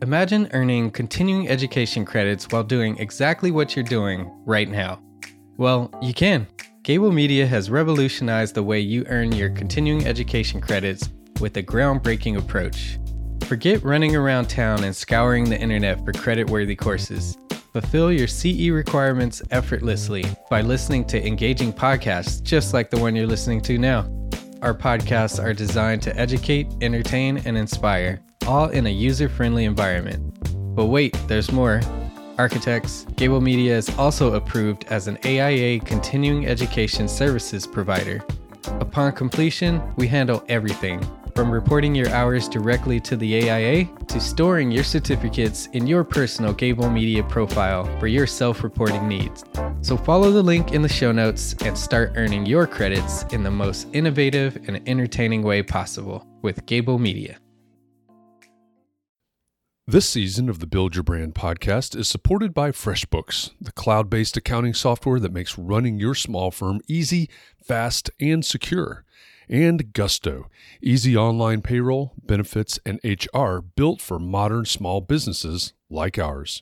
Imagine earning continuing education credits while doing exactly what you're doing right now. Well, you can. Gable Media has revolutionized the way you earn your continuing education credits with a groundbreaking approach. Forget running around town and scouring the internet for credit-worthy courses. Fulfill your CE requirements effortlessly by listening to engaging podcasts just like the one you're listening to now. Our podcasts are designed to educate, entertain, and inspire, all in a user-friendly environment. But wait, there's more. Architects, Gable Media is also approved as an AIA continuing education services provider. Upon completion, we handle everything, from reporting your hours directly to the AIA to storing your certificates in your personal Gable Media profile for your self-reporting needs. So follow the link in the show notes and start earning your credits in the most innovative and entertaining way possible with Gable Media. This season of the Build Your Brand podcast is supported by FreshBooks, the cloud-based accounting software that makes running your small firm easy, fast, and secure. And Gusto, easy online payroll, benefits, and HR built for modern small businesses like ours.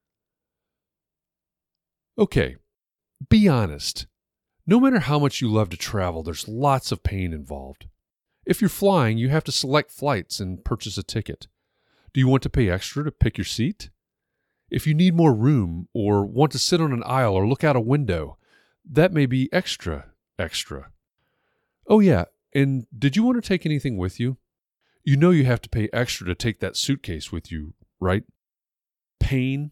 Okay, be honest. No matter how much you love to travel, there's lots of pain involved. If you're flying, you have to select flights and purchase a ticket. Do you want to pay extra to pick your seat? If you need more room or want to sit on an aisle or look out a window, that may be extra. Oh yeah, and did you want to take anything with you? You know you have to pay extra to take that suitcase with you, right? Pain.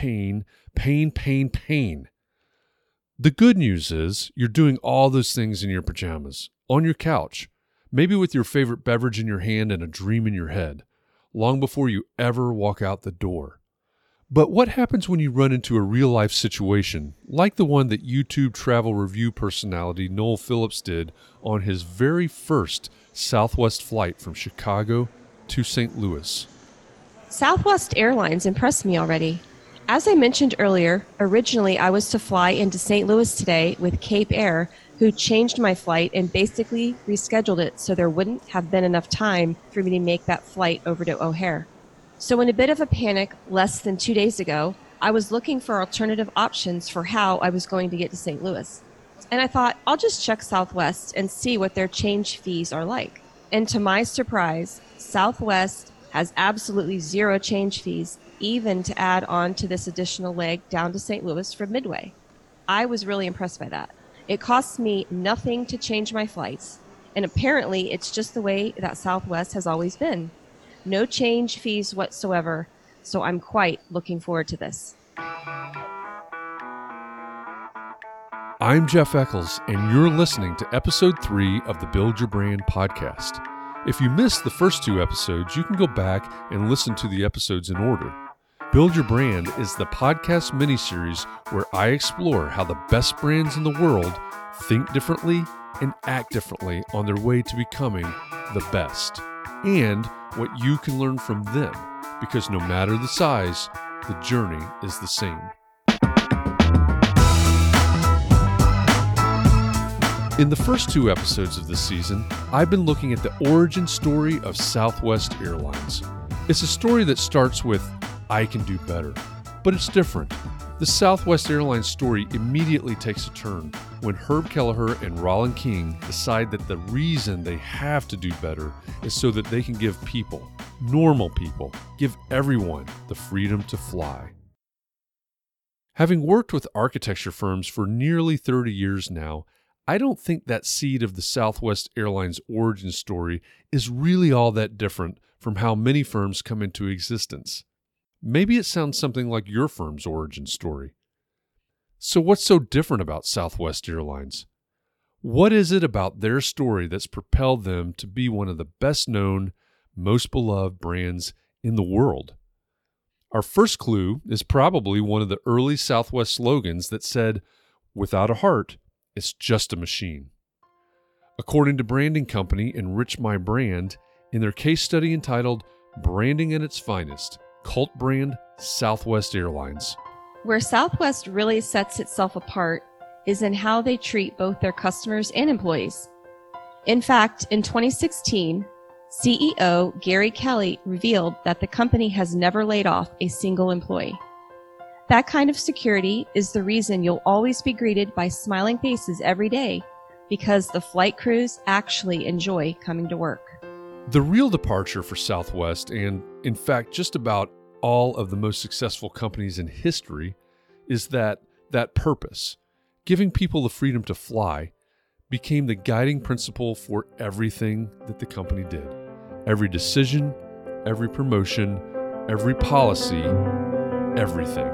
The good news is you're doing all those things in your pajamas, on your couch, maybe with your favorite beverage in your hand and a dream in your head, long before you ever walk out the door. But what happens when you run into a real-life situation, like the one that YouTube travel review personality Noel Phillips did on his very first Southwest flight from Chicago to St. Louis? Southwest Airlines impressed me already. As I mentioned earlier, originally I was to fly into St. Louis today with Cape Air, who changed my flight and basically rescheduled it so there wouldn't have been enough time for me to make that flight over to O'Hare. So in a bit of a panic, less than 2 days ago, I was looking for alternative options for how I was going to get to St. Louis. And I thought, I'll just check Southwest and see what their change fees are like. And to my surprise, Southwest has absolutely zero change fees, even to add on to this additional leg down to St. Louis from Midway. I was really impressed by that. It costs me nothing to change my flights, and apparently it's just the way that Southwest has always been. No change fees whatsoever, so I'm quite looking forward to this. I'm Jeff Eccles, and you're listening to Episode 3 of the Build Your Brand podcast. If you missed the first 2 episodes, you can go back and listen to the episodes in order. Build Your Brand is the podcast miniseries where I explore how the best brands in the world think differently and act differently on their way to becoming the best, and what you can learn from them, because no matter the size, the journey is the same. In the first 2 episodes of this season, I've been looking at the origin story of Southwest Airlines. It's a story that starts with, I can do better. But it's different. The Southwest Airlines story immediately takes a turn when Herb Kelleher and Rollin King decide that the reason they have to do better is so that they can give people, normal people, give everyone the freedom to fly. Having worked with architecture firms for nearly 30 years now, I don't think that seed of the Southwest Airlines origin story is really all that different from how many firms come into existence. Maybe it sounds something like your firm's origin story. So what's so different about Southwest Airlines? What is it about their story that's propelled them to be one of the best known, most beloved brands in the world? Our first clue is probably one of the early Southwest slogans that said, "Without a heart, it's just a machine." According to branding company Enrich My Brand, in their case study entitled Branding at Its Finest, cult brand Southwest Airlines. Where Southwest really sets itself apart is in how they treat both their customers and employees. In fact, in 2016, CEO Gary Kelly revealed that the company has never laid off a single employee. That kind of security is the reason you'll always be greeted by smiling faces every day, because the flight crews actually enjoy coming to work. The real departure for Southwest, and in fact just about all of the most successful companies in history, is that purpose, giving people the freedom to fly, became the guiding principle for everything that the company did. Every decision, every promotion, every policy, everything.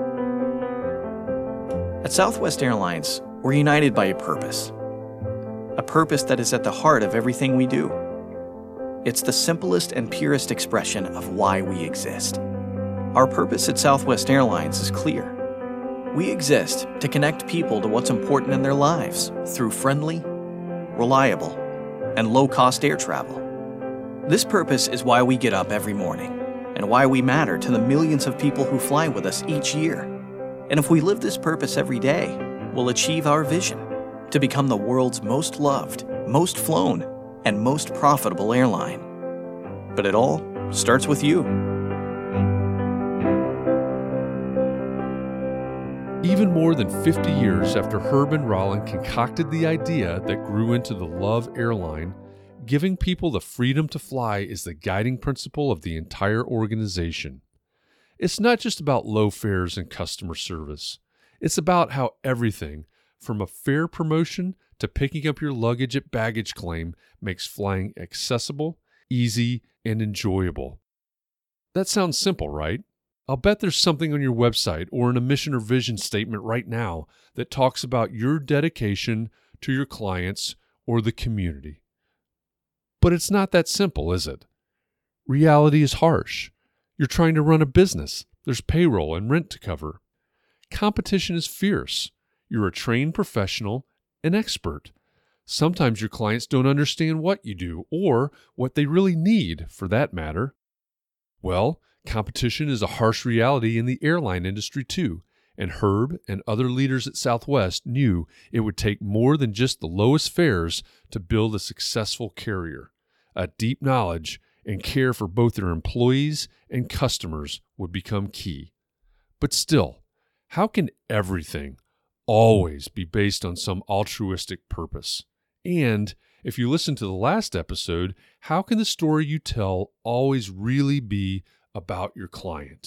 At Southwest Airlines, we're united by a purpose that is at the heart of everything we do. It's the simplest and purest expression of why we exist. Our purpose at Southwest Airlines is clear. We exist to connect people to what's important in their lives through friendly, reliable, and low-cost air travel. This purpose is why we get up every morning and why we matter to the millions of people who fly with us each year. And if we live this purpose every day, we'll achieve our vision to become the world's most loved, most flown, and most profitable airline. But it all starts with you. Even more than 50 years after Herb and Rollin concocted the idea that grew into the Love airline, giving people the freedom to fly is the guiding principle of the entire organization. It's not just about low fares and customer service. It's about how everything, from a fare promotion to picking up your luggage at baggage claim, makes flying accessible, easy, and enjoyable. That sounds simple, right? I'll bet there's something on your website or in a mission or vision statement right now that talks about your dedication to your clients or the community. But it's not that simple, is it? Reality is harsh. You're trying to run a business. There's payroll and rent to cover. Competition is fierce. You're a trained professional, an expert. Sometimes your clients don't understand what you do or what they really need, for that matter. Well, competition is a harsh reality in the airline industry too, and Herb and other leaders at Southwest knew it would take more than just the lowest fares to build a successful carrier. A deep knowledge and care for both their employees and customers would become key. But still, how can everything always be based on some altruistic purpose? And if you listen to the last episode, how can the story you tell always really be about your client?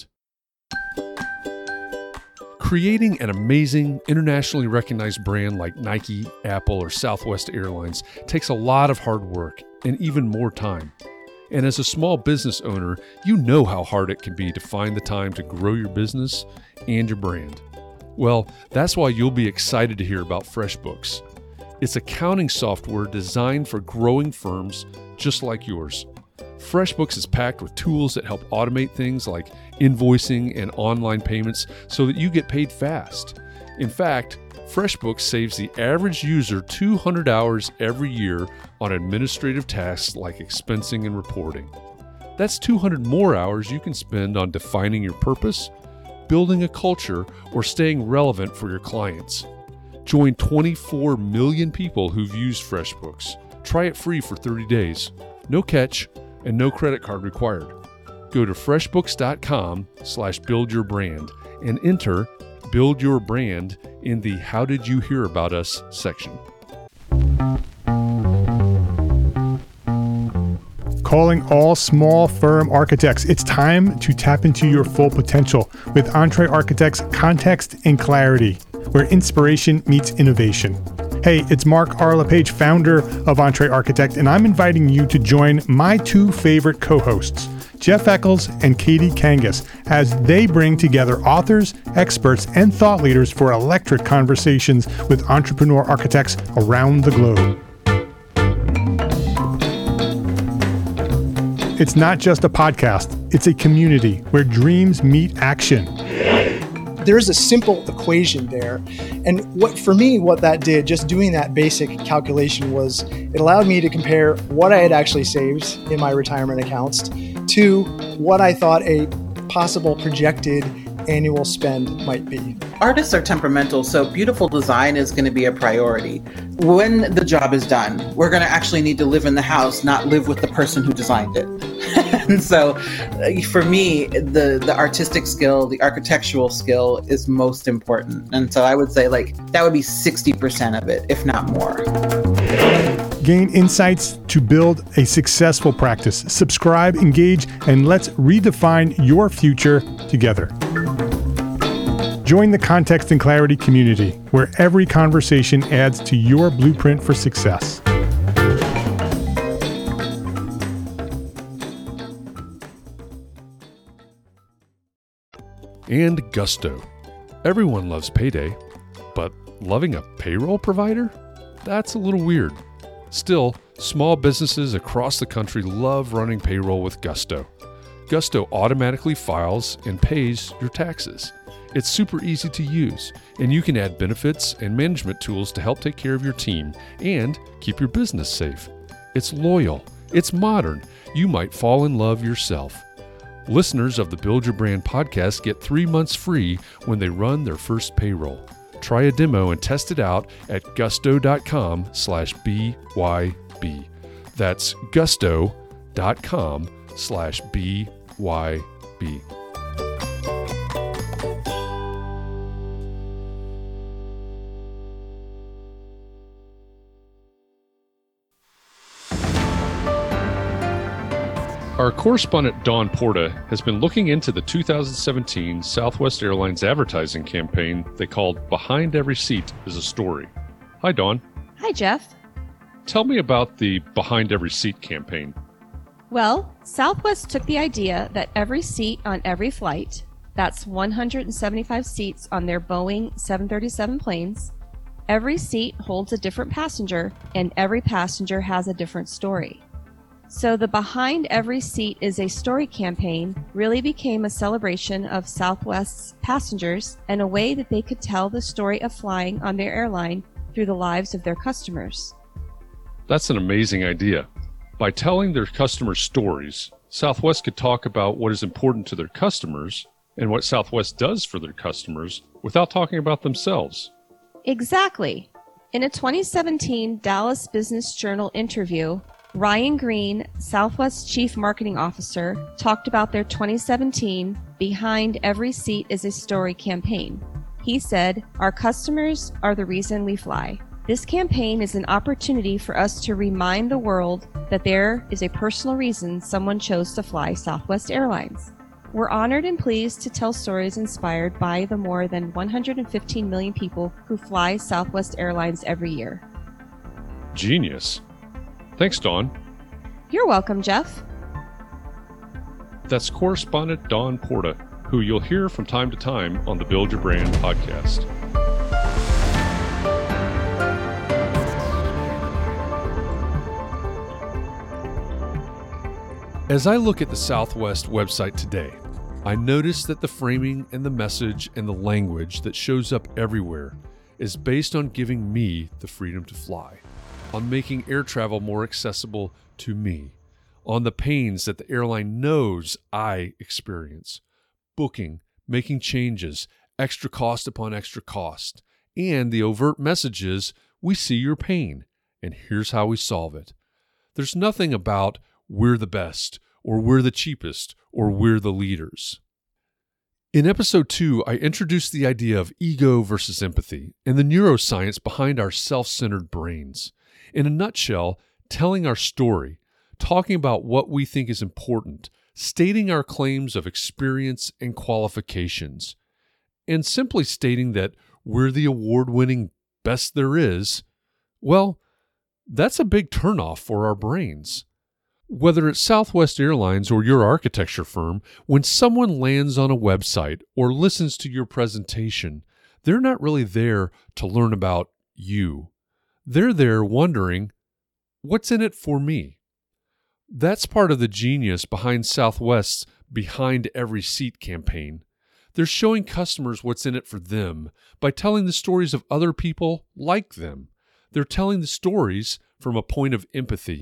Creating an amazing, internationally recognized brand like Nike, Apple, or Southwest Airlines takes a lot of hard work and even more time. And as a small business owner, you know how hard it can be to find the time to grow your business and your brand. Well, that's why you'll be excited to hear about FreshBooks. It's accounting software designed for growing firms just like yours. FreshBooks is packed with tools that help automate things like invoicing and online payments so that you get paid fast. In fact, FreshBooks saves the average user 200 hours every year on administrative tasks like expensing and reporting. That's 200 more hours you can spend on defining your purpose, building a culture, or staying relevant for your clients. Join 24 million people who've used FreshBooks. Try it free for 30 days. No catch and no credit card required. Go to freshbooks.com/buildyourbrand and enter Build Your Brand in the How Did You Hear About Us section. Calling all small firm architects. It's time to tap into your full potential with Entre Architects Context and Clarity, where inspiration meets innovation. Hey, it's Mark R. LePage, founder of Entre Architect, and I'm inviting you to join my two favorite co-hosts, Jeff Eccles and Katie Kangas, as they bring together authors, experts, and thought leaders for electric conversations with entrepreneur architects around the globe. It's not just a podcast, it's a community where dreams meet action. There's a simple equation there. And what that did, just doing that basic calculation, was it allowed me to compare what I had actually saved in my retirement accounts to what I thought a possible projected annual spend might be. Artists are temperamental, so beautiful design is going to be a priority. When the job is done, we're going to actually need to live in the house, not live with the person who designed it. And so for me, the artistic skill, the architectural skill is most important. And so I would say that would be 60% of it, if not more. Gain insights to build a successful practice. Subscribe, engage, and let's redefine your future together. Join the Context and Clarity community, where every conversation adds to your blueprint for success. And Gusto. Everyone loves payday, but loving a payroll provider? That's a little weird. Still, small businesses across the country love running payroll with Gusto. Gusto automatically files and pays your taxes. It's super easy to use, and you can add benefits and management tools to help take care of your team and keep your business safe. It's loyal, it's modern, you might fall in love yourself. Listeners of the Build Your Brand podcast get 3 months free when they run their first payroll. Try a demo and test it out at gusto.com/BYB. That's gusto.com/BYB. Our correspondent Dawn Porta has been looking into the 2017 Southwest Airlines advertising campaign they called Behind Every Seat is a Story. Hi, Dawn. Hi, Jeff. Tell me about the Behind Every Seat campaign. Well, Southwest took the idea that every seat on every flight, that's 175 seats on their Boeing 737 planes, every seat holds a different passenger, and every passenger has a different story. So the Behind Every Seat is a Story campaign really became a celebration of Southwest's passengers and a way that they could tell the story of flying on their airline through the lives of their customers. That's an amazing idea. By telling their customers' stories, Southwest could talk about what is important to their customers and what Southwest does for their customers without talking about themselves. Exactly. In a 2017 Dallas Business Journal interview, Ryan Green, Southwest Chief Marketing Officer, talked about their 2017 Behind Every Seat is a Story campaign. He said, "Our customers are the reason we fly. This campaign is an opportunity for us to remind the world that there is a personal reason someone chose to fly Southwest Airlines. We're honored and pleased to tell stories inspired by the more than 115 million people who fly Southwest Airlines every year." Genius. Thanks, Dawn. You're welcome, Jeff. That's correspondent Dawn Porta, who you'll hear from time to time on the Build Your Brand podcast. As I look at the Southwest website today, I notice that the framing and the message and the language that shows up everywhere is based on giving me the freedom to fly, on making air travel more accessible to me, on the pains that the airline knows I experience, booking, making changes, extra cost upon extra cost, and the overt messages, we see your pain, and here's how we solve it. There's nothing about we're the best, or we're the cheapest, or we're the leaders. In episode 2, I introduced the idea of ego versus empathy and the neuroscience behind our self-centered brains. In a nutshell, telling our story, talking about what we think is important, stating our claims of experience and qualifications, and simply stating that we're the award-winning best there is, well, that's a big turnoff for our brains. Whether it's Southwest Airlines or your architecture firm, when someone lands on a website or listens to your presentation, they're not really there to learn about you. They're there wondering, what's in it for me? That's part of the genius behind Southwest's Behind Every Seat campaign. They're showing customers what's in it for them by telling the stories of other people like them. They're telling the stories from a point of empathy,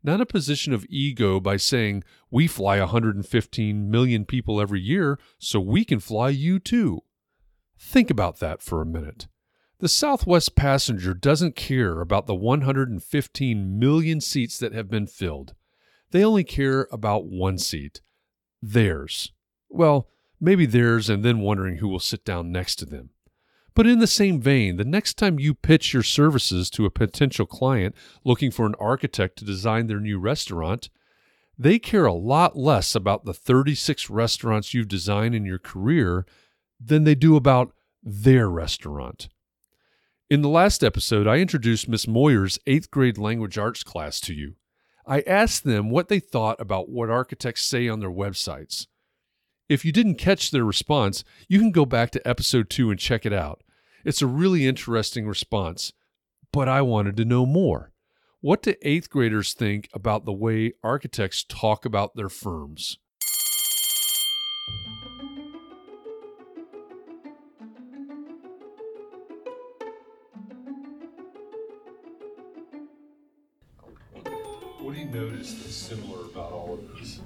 not a position of ego by saying, we fly 115 million people every year, so we can fly you too. Think about that for a minute. The Southwest passenger doesn't care about the 115 million seats that have been filled. They only care about one seat. Theirs. Well, maybe theirs and then wondering who will sit down next to them. But in the same vein, the next time you pitch your services to a potential client looking for an architect to design their new restaurant, they care a lot less about the 36 restaurants you've designed in your career than they do about their restaurant. In the last episode, I introduced Miss Moyer's 8th grade language arts class to you. I asked them what they thought about what architects say on their websites. If you didn't catch their response, you can go back to episode 2 and check it out. It's a really interesting response, but I wanted to know more. What do 8th graders think about the way architects talk about their firms? What do you notice that's similar about all of this?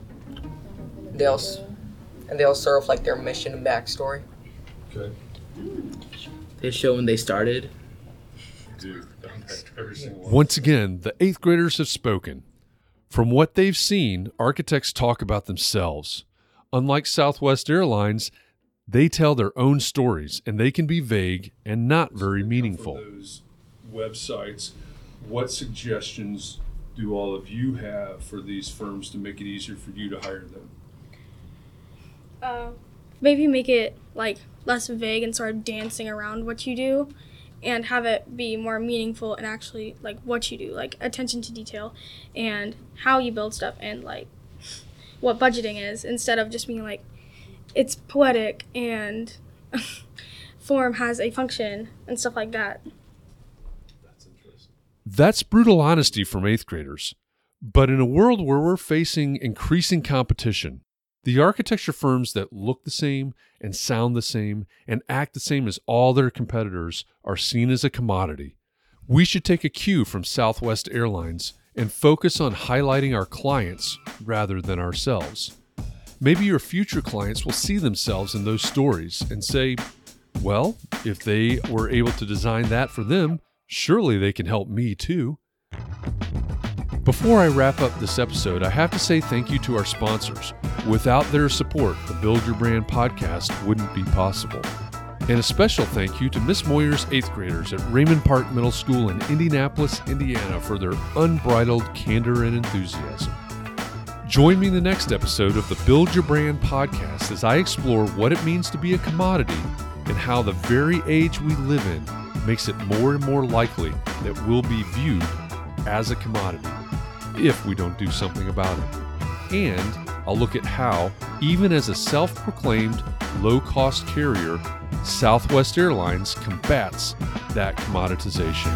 They'll serve like their mission and backstory. Okay. They show when they started. Dude, every single one. Once again, the 8th graders have spoken. From what they've seen, architects talk about themselves. Unlike Southwest Airlines, they tell their own stories, and they can be vague and not very meaningful. For those websites, what suggestions do all of you have for these firms to make it easier for you to hire them? Maybe make it like less vague and sort of dancing around what you do, and have it be more meaningful and actually like what you do, like attention to detail and how you build stuff and like what budgeting is, instead of just being like it's poetic and form has a function and stuff like that. That's interesting. That's brutal honesty from 8th graders. But in a world where we're facing increasing competition, the architecture firms that look the same and sound the same and act the same as all their competitors are seen as a commodity. We should take a cue from Southwest Airlines and focus on highlighting our clients rather than ourselves. Maybe your future clients will see themselves in those stories and say, well, if they were able to design that for them, surely they can help me too. Before I wrap up this episode, I have to say thank you to our sponsors. Without their support, the Build Your Brand podcast wouldn't be possible. And a special thank you to Miss Moyer's 8th graders at Raymond Park Middle School in Indianapolis, Indiana for their unbridled candor and enthusiasm. Join me in the next episode of the Build Your Brand podcast as I explore what it means to be a commodity and how the very age we live in makes it more and more likely that we'll be viewed as a commodity if we don't do something about it. And I'll look at how, even as a self-proclaimed low-cost carrier, Southwest Airlines combats that commoditization.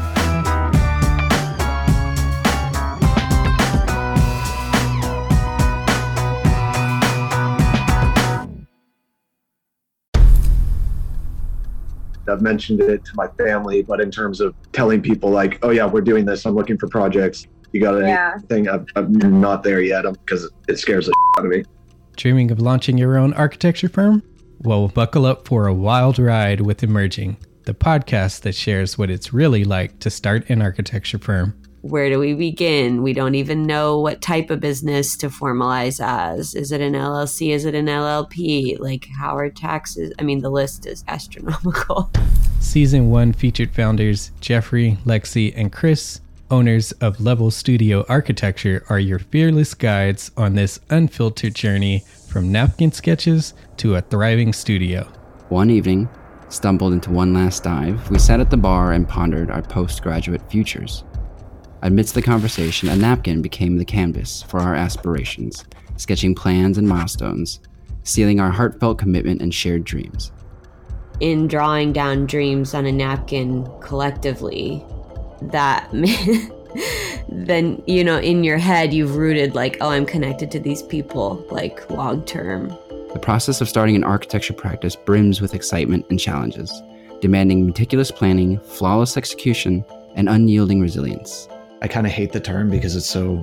I've mentioned it to my family, but in terms of telling people like, oh yeah, we're doing this, I'm looking for projects, you got anything? I'm not there yet because it scares the shit out of me. Dreaming of launching your own architecture firm? Well, buckle up for a wild ride with Emerging, the podcast that shares what it's really like to start an architecture firm. Where do we begin? We don't even know what type of business to formalize as. Is it an LLC? Is it an LLP? Like, how are taxes? I mean, the list is astronomical. Season 1 featured founders Jeffrey, Lexi, and Chris, owners of Level Studio Architecture, are your fearless guides on this unfiltered journey from napkin sketches to a thriving studio. One evening, stumbled into one last dive, we sat at the bar and pondered our postgraduate futures. Amidst the conversation, a napkin became the canvas for our aspirations, sketching plans and milestones, sealing our heartfelt commitment and shared dreams. In drawing down dreams on a napkin collectively, that then, you know, in your head, you've rooted like, oh, I'm connected to these people, like long term. The process of starting an architecture practice brims with excitement and challenges, demanding meticulous planning, flawless execution, and unyielding resilience. I kind of hate the term because it's so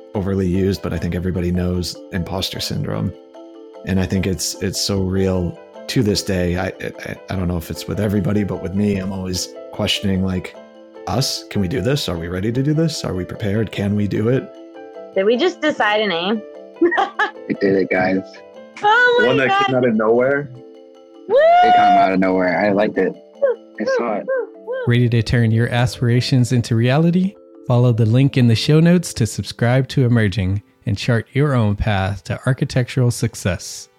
overly used, but I think everybody knows imposter syndrome. And I think it's so real to this day. I don't know if it's with everybody, but with me, I'm always questioning, like, us, can we do this? Are we ready to do this? Are we prepared? Can we do it? Did we just decide a name? We did it, guys. Oh my the one God. that came out of nowhere. Woo! It came out of nowhere. I liked it. I saw it. Ready to turn your aspirations into reality? Follow the link in the show notes to subscribe to Emerging and chart your own path to architectural success.